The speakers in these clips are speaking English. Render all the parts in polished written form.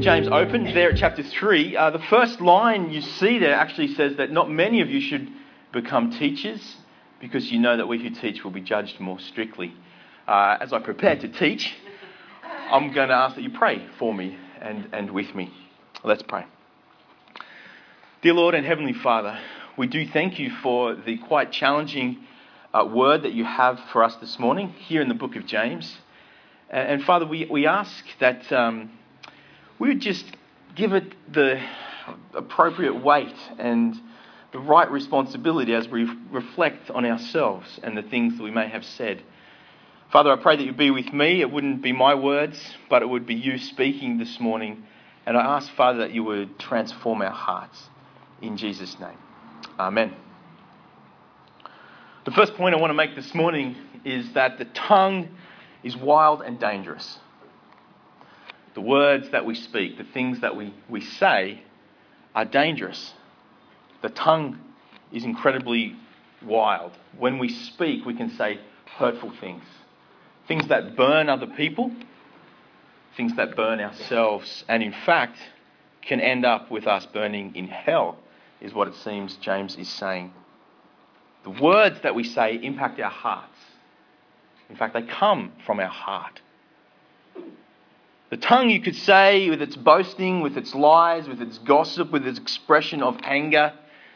James open, there at chapter 3, the first line you see there actually says that not many of you should become teachers because you know that we who teach will be judged more strictly. As I prepare to teach, I'm going to ask that you pray for me and with me. Let's pray. Dear Lord and Heavenly Father, we do thank you for the quite challenging word that you have for us this morning here in the book of James. And Father, we ask that we would just give it the appropriate weight and the right responsibility as we reflect on ourselves and the things that we may have said. Father, I pray that you be with me. It wouldn't be my words, but it would be you speaking this morning. And I ask, Father, that you would transform our hearts. In Jesus' name. Amen. The first point I want to make this morning is that the tongue is wild and dangerous. The words that we speak, the things that we say are dangerous. The tongue is incredibly wild. When we speak, we can say hurtful things. Things that burn other people, things that burn ourselves, and in fact can end up with us burning in hell, is what it seems James is saying. The words that we say impact our hearts. In fact, they come from our heart. The tongue, you could say, with its boasting, with its lies, with its gossip, with its expression of anger,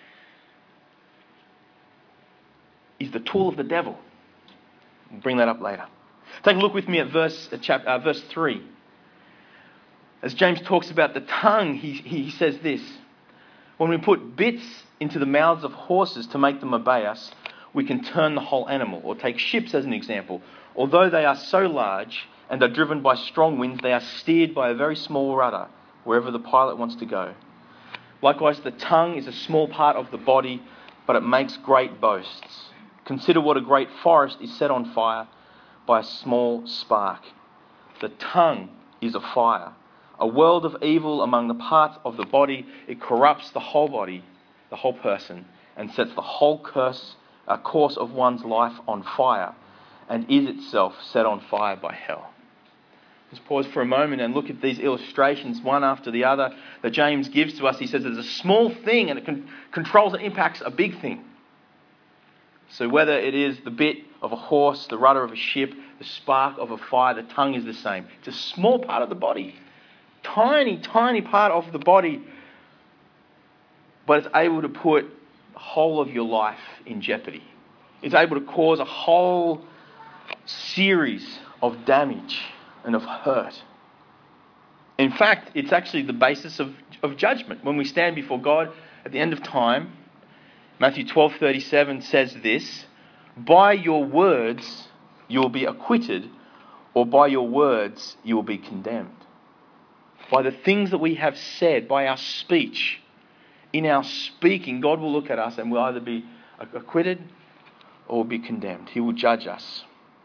is the tool of the devil. We'll bring that up later. Take a look with me at verse 3. As James talks about the tongue, he says this: when we put bits into the mouths of horses to make them obey us, we can turn the whole animal. Or take ships as an example. Although they are so large and are driven by strong winds, they are steered by a very small rudder wherever the pilot wants to go. Likewise, the tongue is a small part of the body, but it makes great boasts. Consider what a great forest is set on fire by a small spark. The tongue is a fire, a world of evil among the parts of the body. It corrupts the whole body, the whole person, and sets the whole course of one's life on fire, and is itself set on fire by hell. Let's pause for a moment and look at these illustrations, one after the other, that James gives to us. He says there's a small thing and it controls and impacts a big thing. So whether it is the bit of a horse, the rudder of a ship, the spark of a fire, the tongue is the same. It's a small part of the body. Tiny, tiny part of the body. But it's able to put the whole of your life in jeopardy. It's able to cause a whole series of damage and of hurt. In fact, it's actually the basis of judgment. When we stand before God at the end of time, Matthew 12:37 says this: by your words you will be acquitted, or by your words you will be condemned. By the things that we have said, by our speech, in our speaking, God will look at us and will either be acquitted or be condemned. He will judge us.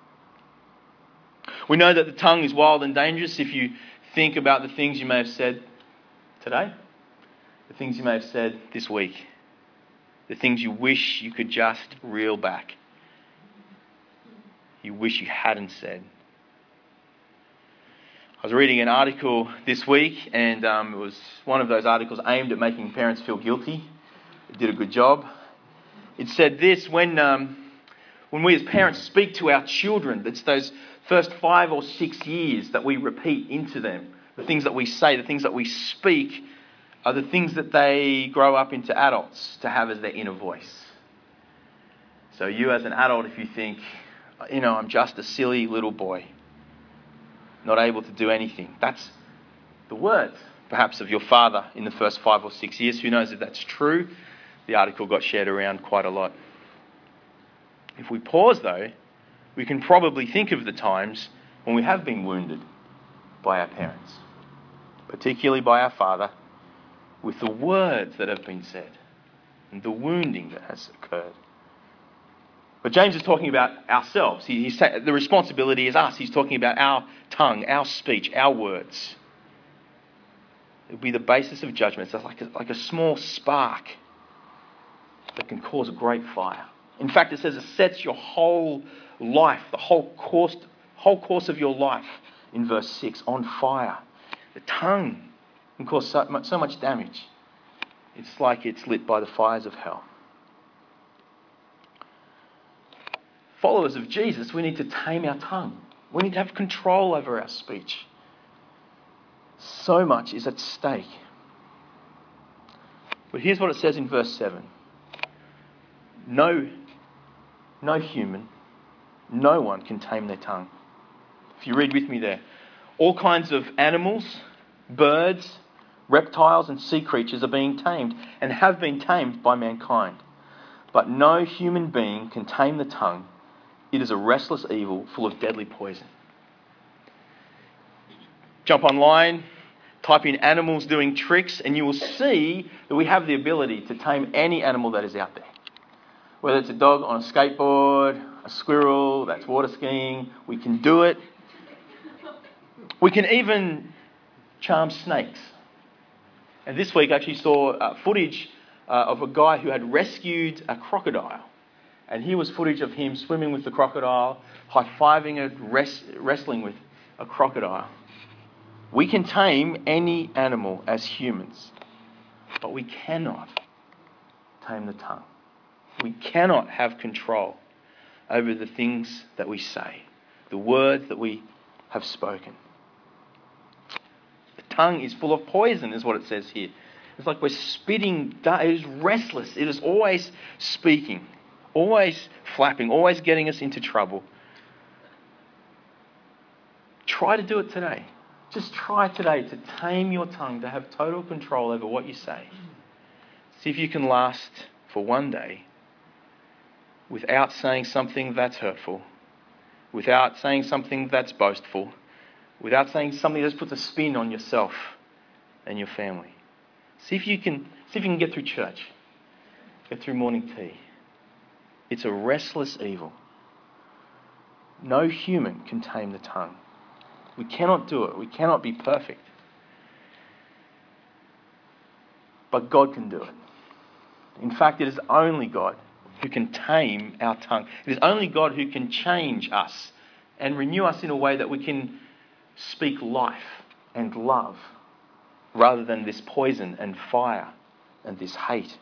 We know that the tongue is wild and dangerous. If you think about the things you may have said today, the things you may have said this week, the things you wish you could just reel back, you wish you hadn't said. I was reading an article this week, and it was one of those articles aimed at making parents feel guilty. It did a good job. It said this: when we as parents speak to our children, it's those first 5 or 6 years that we repeat into them. The things that we say, the things that we speak, are the things that they grow up into adults to have as their inner voice. So you as an adult, if you think, I'm just a silly little boy, not able to do anything, that's the words, perhaps, of your father in the first 5 or 6 years. Who knows if that's true? The article got shared around quite a lot. If we pause, though, we can probably think of the times when we have been wounded by our parents, particularly by our father, with the words that have been said and the wounding that has occurred. But James is talking about ourselves. He's saying the responsibility is us. He's talking about our tongue, our speech, our words. It will be the basis of judgment. It's like a small spark that can cause a great fire. In fact, it says it sets your whole life, the whole course of your life, in verse 6, on fire. The tongue and cause so much damage. It's like it's lit by the fires of hell. Followers of Jesus, we need to tame our tongue. We need to have control over our speech. So much is at stake. But here's what it says in verse 7. No human, no one can tame their tongue. If you read with me there. All kinds of animals, birds, reptiles and sea creatures are being tamed and have been tamed by mankind. But no human being can tame the tongue. It is a restless evil full of deadly poison. Jump online, type in animals doing tricks, and you will see that we have the ability to tame any animal that is out there. Whether it's a dog on a skateboard, a squirrel that's water skiing, we can do it. We can even charm snakes. And this week I actually saw footage of a guy who had rescued a crocodile. And here was footage of him swimming with the crocodile, high-fiving it, wrestling with a crocodile. We can tame any animal as humans, but we cannot tame the tongue. We cannot have control over the things that we say, the words that we have spoken. The tongue is full of poison, is what it says here. It's like we're spitting. It is restless. It is always speaking, always flapping, always getting us into trouble. Try to do it today. Just try today to tame your tongue, to have total control over what you say. See if you can last for one day without saying something that's hurtful, without saying something that's boastful, without saying something that puts a spin on yourself and your family. See if you can get through church, get through morning tea. It's a restless evil. No human can tame the tongue. We cannot do it. We cannot be perfect. But God can do it. In fact, it is only God who can tame our tongue. It is only God who can change us and renew us in a way that we can speak life and love rather than this poison and fire and this hate.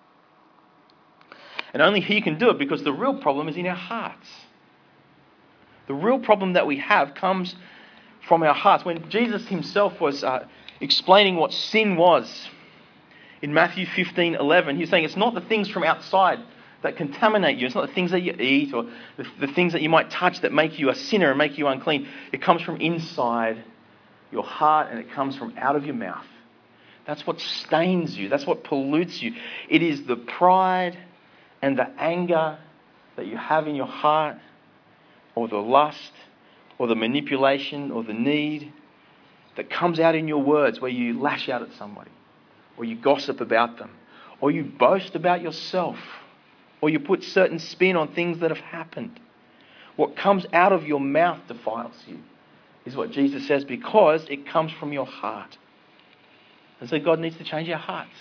And only He can do it, because the real problem is in our hearts. The real problem that we have comes from our hearts. When Jesus Himself was explaining what sin was in Matthew 15:11, He was saying it's not the things from outside that contaminate you. It's not the things that you eat or the things that you might touch that make you a sinner and make you unclean. It comes from inside your heart, and it comes from out of your mouth. That's what stains you. That's what pollutes you. It is the pride and the anger that you have in your heart, or the lust, or the manipulation, or the need that comes out in your words, where you lash out at somebody, or you gossip about them, or you boast about yourself, or you put certain spin on things that have happened. What comes out of your mouth defiles you, is what Jesus says, because it comes from your heart. And so God needs to change our hearts.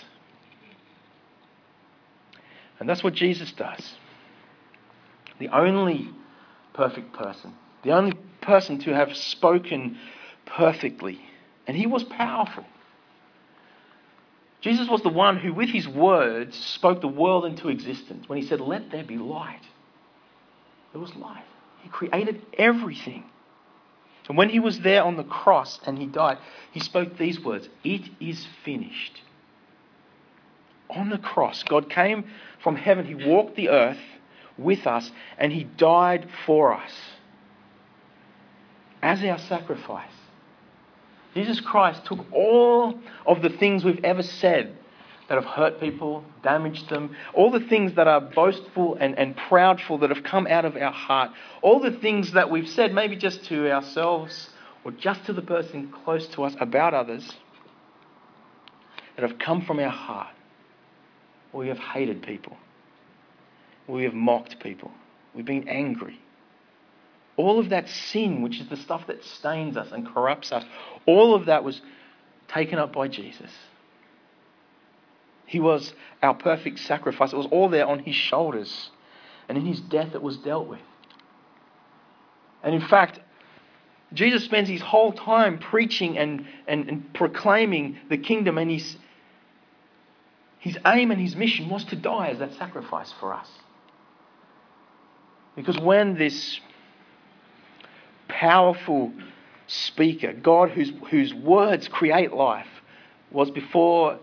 And that's what Jesus does. The only perfect person, the only person to have spoken perfectly. And He was powerful. Jesus was the one who, with His words, spoke the world into existence. When He said, "Let there be light," there was light. He created everything. And when He was there on the cross and He died, He spoke these words, "It is finished." On the cross, God came from heaven. He walked the earth with us, and He died for us as our sacrifice. Jesus Christ took all of the things we've ever said that have hurt people, damaged them, all the things that are boastful and proudful that have come out of our heart, all the things that we've said maybe just to ourselves or just to the person close to us about others, that have come from our heart. We have hated people. We have mocked people. We've been angry. All of that sin, which is the stuff that stains us and corrupts us, all of that was taken up by Jesus. He was our perfect sacrifice. It was all there on His shoulders. And in His death it was dealt with. And in fact, Jesus spends his whole time preaching and proclaiming the kingdom, and his aim and his mission was to die as that sacrifice for us. Because when this powerful speaker, God whose words create life, was before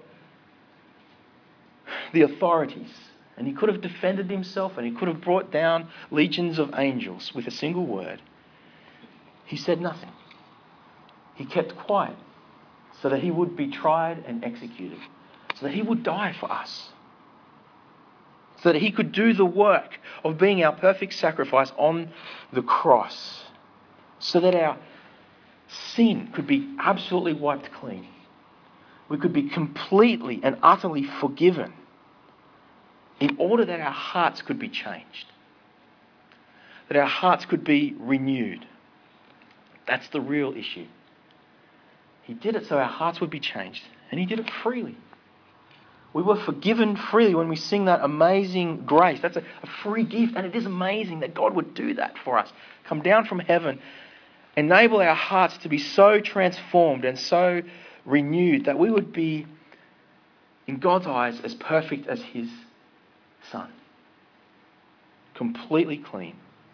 the authorities, and he could have defended himself and he could have brought down legions of angels with a single word, he said nothing. He kept quiet so that he would be tried and executed, so that he would die for us, so that he could do the work of being our perfect sacrifice on the cross, so that our sin could be absolutely wiped clean. We could be completely and utterly forgiven in order that our hearts could be changed, that our hearts could be renewed. That's the real issue. He did it so our hearts would be changed, and he did it freely. We were forgiven freely when we sing that amazing grace. That's a free gift, and it is amazing that God would do that for us. Come down from heaven, enable our hearts to be so transformed and so renewed that we would be, in God's eyes, as perfect as his Son. Completely clean.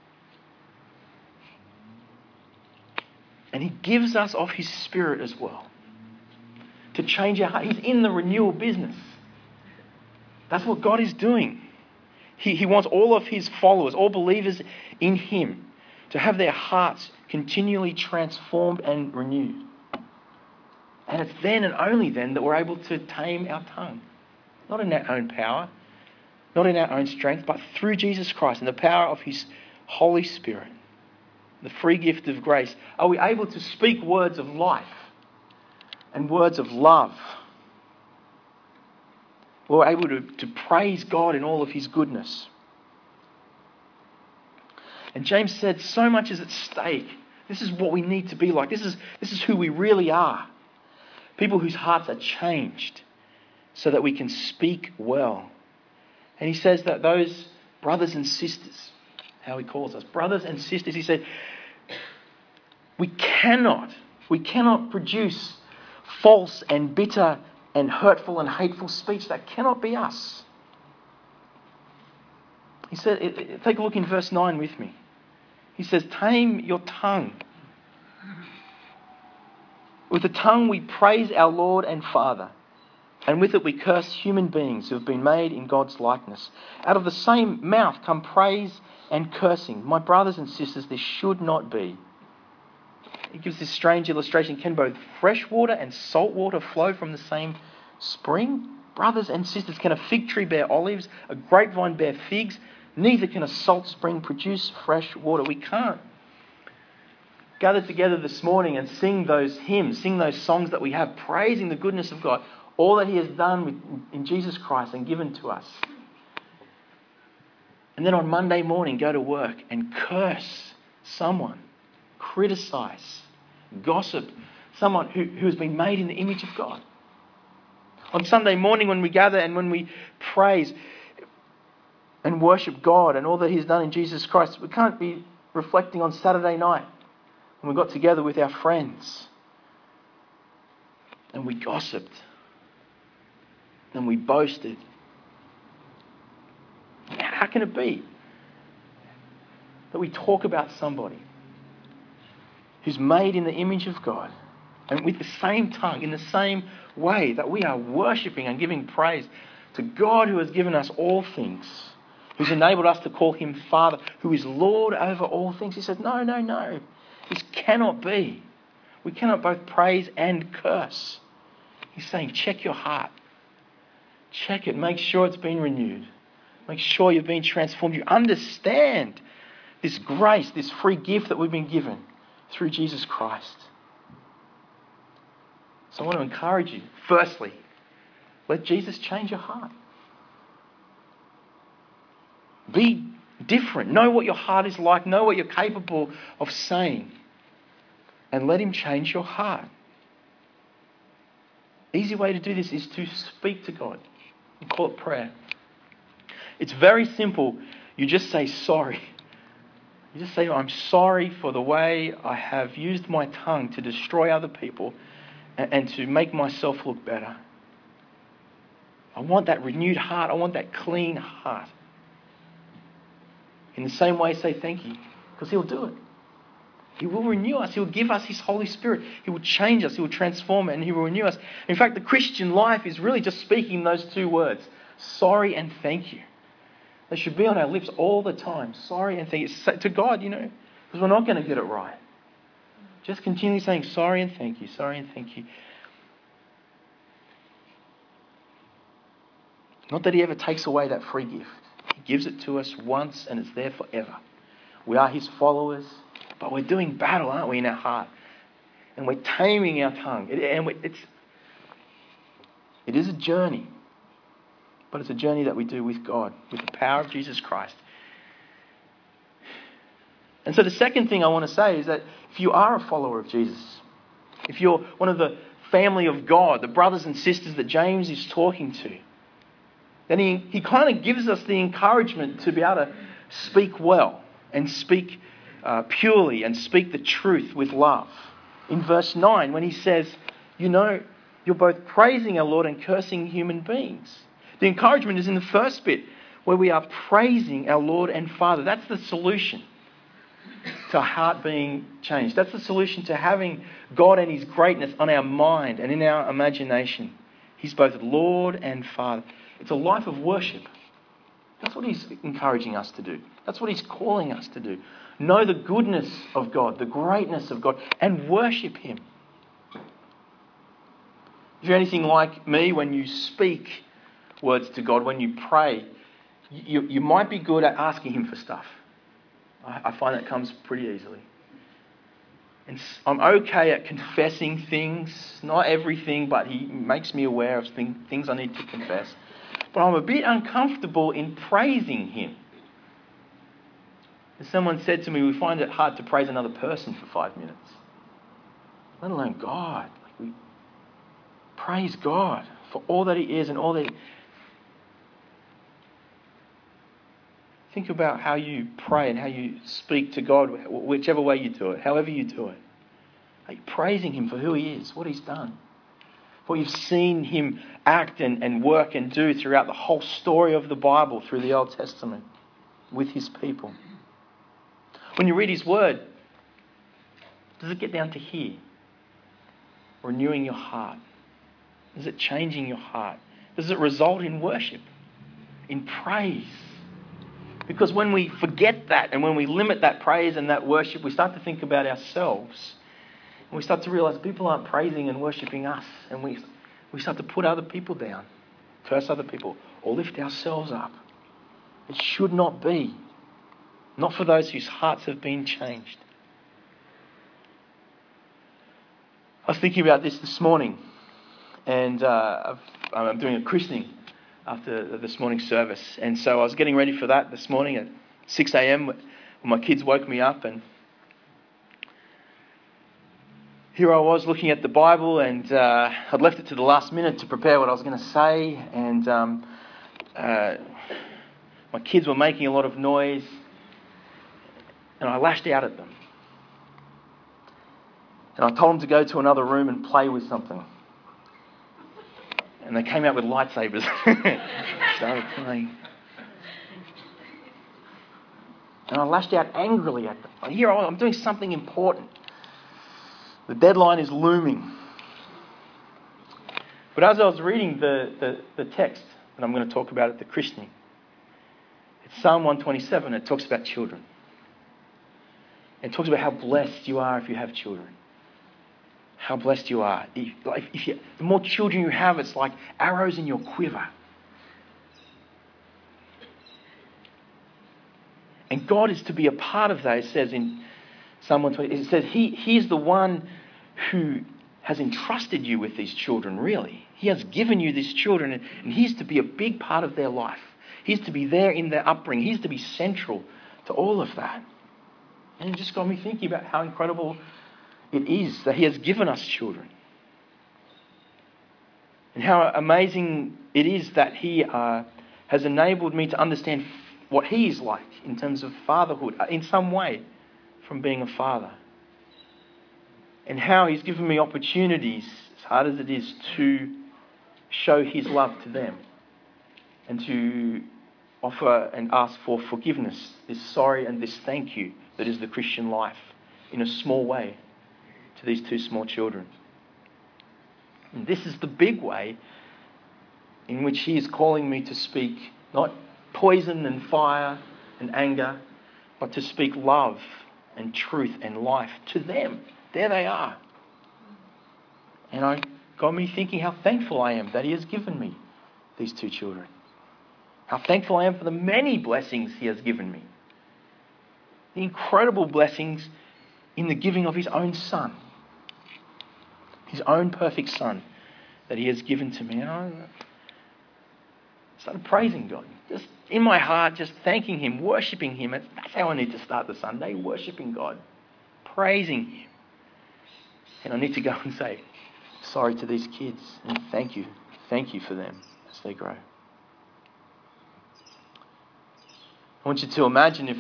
And he gives us of his Spirit as well to change our heart. He's in the renewal business. That's what God is doing. He wants all of his followers, all believers in him, to have their hearts continually transformed and renewed. And it's then and only then that we're able to tame our tongue. Not in our own power, not in our own strength, but through Jesus Christ and the power of his Holy Spirit, the free gift of grace, are we able to speak words of life and words of love. We're able to praise God in all of his goodness. And James said, so much is at stake. This is what we need to be like. This is who we really are. People whose hearts are changed so that we can speak well. And he says that those brothers and sisters, how he calls us, brothers and sisters, he said, we cannot produce false and bitter and hurtful and hateful speech. That cannot be us. He said, take a look in verse 9 with me. He says, tame your tongue. With the tongue we praise our Lord and Father, and with it we curse human beings who have been made in God's likeness. Out of the same mouth come praise and cursing. My brothers and sisters, this should not be. He gives this strange illustration. Can both fresh water and salt water flow from the same spring? Brothers and sisters, can a fig tree bear olives, a grapevine bear figs? Neither can a salt spring produce fresh water. We can't gather together this morning and sing those hymns, sing those songs that we have, praising the goodness of God, all that he has done in Jesus Christ and given to us. And then on Monday morning, go to work and curse someone, criticize, gossip someone who has been made in the image of God. On Sunday morning when we gather and when we praise and worship God and all that he's done in Jesus Christ, we can't be reflecting on Saturday night when we got together with our friends and we gossiped and we boasted. How can it be that we talk about somebody who's made in the image of God and with the same tongue, in the same way that we are worshipping and giving praise to God who has given us all things, who's enabled us to call him Father, who is Lord over all things? He said, no. This cannot be. We cannot both praise and curse. He's saying, check your heart. Check it. Make sure it's been renewed. Make sure you've been transformed. You understand this grace, this free gift that we've been given through Jesus Christ. So I want to encourage you. Firstly, let Jesus change your heart. Be different. Know what your heart is like. Know what you're capable of saying. And let him change your heart. Easy way to do this is to speak to God. We call it prayer. It's very simple. You just say sorry. You just say, I'm sorry for the way I have used my tongue to destroy other people and to make myself look better. I want that renewed heart. I want that clean heart. In the same way, say thank you, because He'll do it. He will renew us. He will give us His Holy Spirit. He will change us. He will transform it, and He will renew us. In fact, the Christian life is really just speaking those two words, sorry and thank you. They should be on our lips all the time. Sorry and thank you. To God, because we're not going to get it right. Just continually saying sorry and thank you, sorry and thank you. Not that He ever takes away that free gift. He gives it to us once and it's there forever. We are His followers, but we're doing battle, aren't we, in our heart? And we're taming our tongue. It is a journey. But it's a journey that we do with God, with the power of Jesus Christ. And so the second thing I want to say is that if you are a follower of Jesus, if you're one of the family of God, the brothers and sisters that James is talking to, then he kind of gives us the encouragement to be able to speak well and speak purely and speak the truth with love. In verse 9, when he says, you're both praising our Lord and cursing human beings. The encouragement is in the first bit, where we are praising our Lord and Father. That's the solution to our heart being changed. That's the solution to having God and His greatness on our mind and in our imagination. He's both Lord and Father. It's a life of worship. That's what He's encouraging us to do. That's what He's calling us to do. Know the goodness of God, the greatness of God, and worship Him. If you're anything like me, when you speak words to God, when you pray, you might be good at asking Him for stuff. I find that comes pretty easily. And I'm okay at confessing things, not everything, but He makes me aware of things I need to confess. But I'm a bit uncomfortable in praising Him. As someone said to me, we find it hard to praise another person for 5 minutes, let alone God. We praise God for all that He is and all that Think about how you pray and how you speak to God, whichever way you do it, however you do it. Are you praising Him for who He is, what He's done? What you've seen Him act and work and do throughout the whole story of the Bible, through the Old Testament, with His people. When you read His Word, does it get down to here? Renewing your heart? Is it changing your heart? Does it result in worship? In praise? Because when we forget that and when we limit that praise and that worship, we start to think about ourselves. And we start to realize people aren't praising and worshipping us. And we start to put other people down, curse other people, or lift ourselves up. It should not be. Not for those whose hearts have been changed. I was thinking about this morning. And I'm doing a christening after this morning's service. And so I was getting ready for that this morning at 6 a.m. when my kids woke me up. And here I was looking at the Bible, and I'd left it to the last minute to prepare what I was going to say. And my kids were making a lot of noise. And I lashed out at them. And I told them to go to another room and play with something. And they came out with lightsabers. Started playing. And I lashed out angrily at them. Here I'm doing something important. The deadline is looming. But as I was reading the text that I'm going to talk about at the christening, it's Psalm 127. It talks about children. It talks about how blessed you are if you have children. How blessed you are. The more children you have, it's like arrows in your quiver. And God is to be a part of that. It says in Psalm 120, it says He is the one who has entrusted you with these children, really. He has given you these children, and He's to be a big part of their life. He's to be there in their upbringing. He's to be central to all of that. And it just got me thinking about how incredible it is that He has given us children. And how amazing it is that He has enabled me to understand what he is like in terms of fatherhood, in some way, from being a father. And how he's given me opportunities, as hard as it is, to show his love to them and to offer and ask for forgiveness, this sorry and this thank you that is the Christian life, in a small way, to these two small children. And this is the big way in which he is calling me to speak not poison and fire and anger, but to speak love and truth and life to them. There they are. And it got me thinking how thankful I am that he has given me these two children. How thankful I am for the many blessings he has given me. The incredible blessings in the giving of his own son. His own perfect son that he has given to me. And I started praising God. Just in my heart, just thanking him, worshipping him. That's how I need to start the Sunday, worshipping God, praising him. And I need to go and say sorry to these kids and thank you. Thank you for them as they grow. I want you to imagine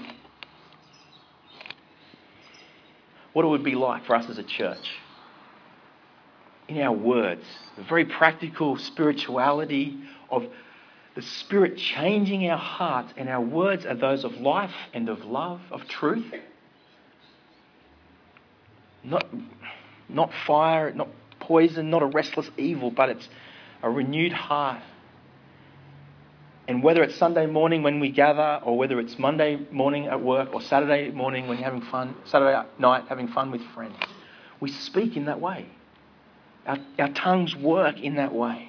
what it would be like for us as a church. In our words, the very practical spirituality of the Spirit changing our hearts, and our words are those of life and of love, of truth. Not fire, not poison, not a restless evil, but it's a renewed heart. And whether it's Sunday morning when we gather, or whether it's Monday morning at work, or Saturday morning when you're having fun, Saturday night having fun with friends, we speak in that way. Our tongues work in that way.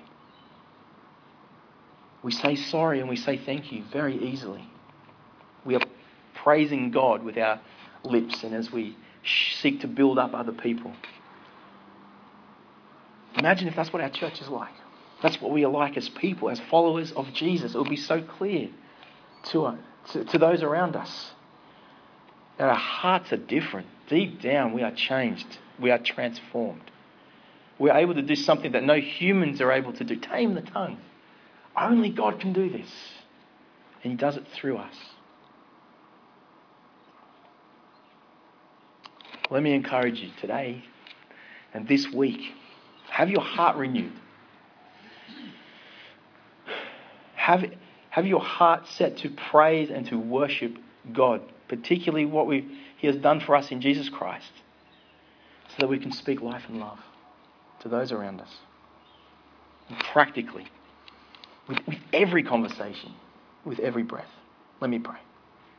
We say sorry and we say thank you very easily. We are praising God with our lips and as we seek to build up other people. Imagine if that's what our church is like. That's what we are like as people, as followers of Jesus. It will be so clear to those around us that our hearts are different. Deep down, we are changed. We are transformed. We're able to do something that no humans are able to do. Tame the tongue. Only God can do this. And he does it through us. Let me encourage you today and this week. Have your heart renewed. Have your heart set to praise and to worship God, particularly what he has done for us in Jesus Christ, so that we can speak life and love to those around us. And practically, with every conversation, with every breath. Let me pray.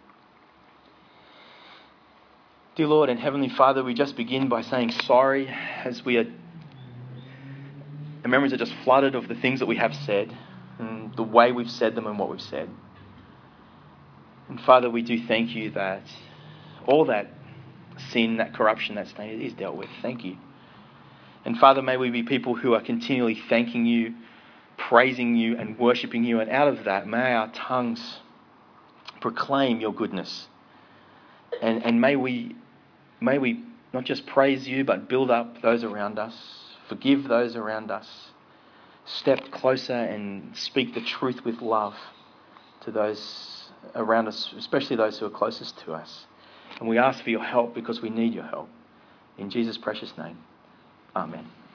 Dear Lord and Heavenly Father, we just begin by saying sorry as our memories are just flooded of the things that we have said, and the way we've said them and what we've said. And Father, we do thank you that all that sin, that corruption, that stain is dealt with. Thank you. And Father, may we be people who are continually thanking you, praising you and worshipping you. And out of that, may our tongues proclaim your goodness. And may we not just praise you, but build up those around us, forgive those around us, step closer and speak the truth with love to those around us, especially those who are closest to us. And we ask for your help because we need your help. In Jesus' precious name, amen.